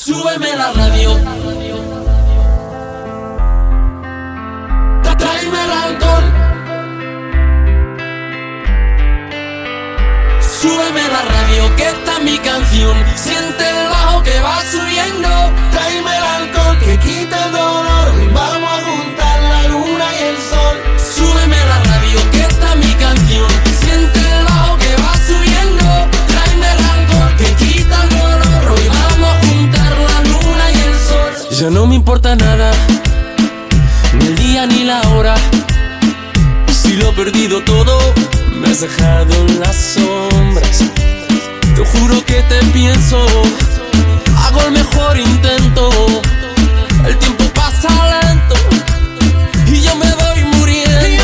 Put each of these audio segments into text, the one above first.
Súbeme la radio. Tráeme el alcohol. Súbeme la radio, que esta es mi canción. Siente el bajo que va subiendo. Tráeme el alcohol que quita el dolor. Y vamos a juntar la luna y el sol. Súbeme la radio, que esta es mi canción. Siente el bajo que va subiendo. Tráeme el alcohol que quita el dolor. Hoy vamos a juntar la luna y el sol. Ya no me importa nada, ni el día ni la hora. Si lo he perdido todo, me has dejado en las sombras. Te juro que te pienso, hago el mejor intento. El tiempo pasa lento y yo me voy muriendo.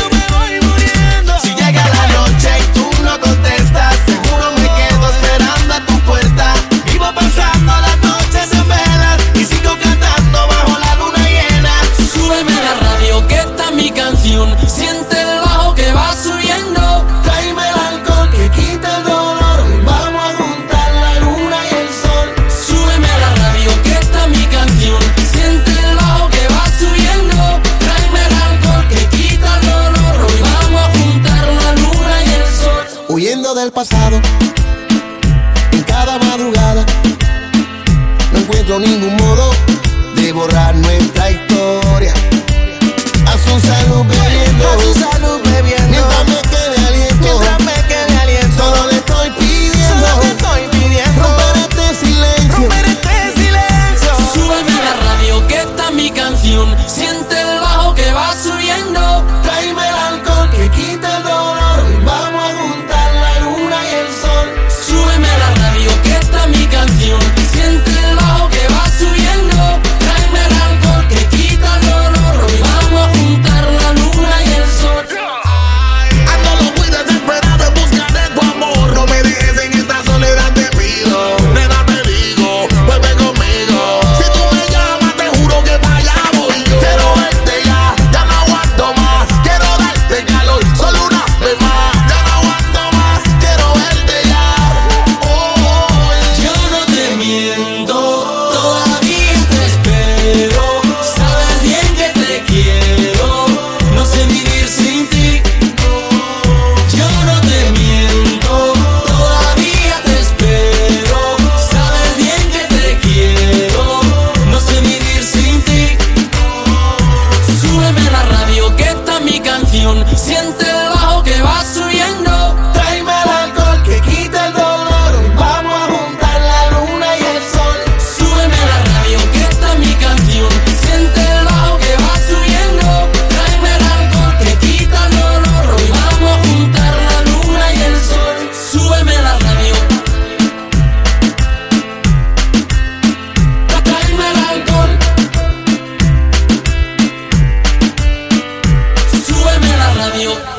Si llega la noche y tú no contestas, seguro me quedo esperando a tu puerta. Vivo pasando las noches en velas y sigo cantando bajo la luna llena. Súbeme la radio, que esta es mi canción. Siente el bajo que va subiendo. Tráeme el alcohol que quita el dolor. Y vamos a juntar la luna y el sol. Súbeme la radio, que esta es mi canción. Siente el bajo que va subiendo. Tráeme el alcohol que quita el dolor. Hoy vamos a juntar la luna y el sol. Huyendo del pasado, en cada madrugada, no encuentro ningún modo de borrar nuestra historia. A su salud bebiendo, mientras me quede aliento, solo le estoy pidiendo, romper este silencio. Súbeme la radio, que esta es mi canción. Siente el bajo que va subiendo. Tráeme el alcohol que quita el dolor. Y vamos a juntar la luna y el sol. Súbeme la radio, que esta es mi canción. Siente el bajo que va subiendo. Tráeme el alcohol que quita el dolor. Hoy vamos a juntar la luna y el sol. Ando loco y desesperado en busca de tu amor. No me dejes en esta soledad, te pido. Nena, te digo, vuelve conmigo. Si tú me llamas, te juro que para allá voy yo. Quiero verte ya no aguanto más. Quiero darte calor, solo una vez más. Ya no aguanto más, quiero verte ya. Yo no te miento, todavía te espero. Sabes bien que te quiero, no sé vivir sin ti. Yo no te miento, todavía te espero. Sabes bien que te quiero, no sé vivir sin ti. Súbeme la radio, que esta es mi canción. Siente el bajo que va subiendo. Tráeme el alcohol que quita el dolor. Vamos a juntar la luna y el sol. Súbeme la radio, que esta es mi canción. Siente el bajo que va subiendo. Tráeme el alcohol que quita el dolor. Hoy vamos a juntar la luna y el sol. Súbeme la radio. Tráeme el alcohol. Súbeme la radio.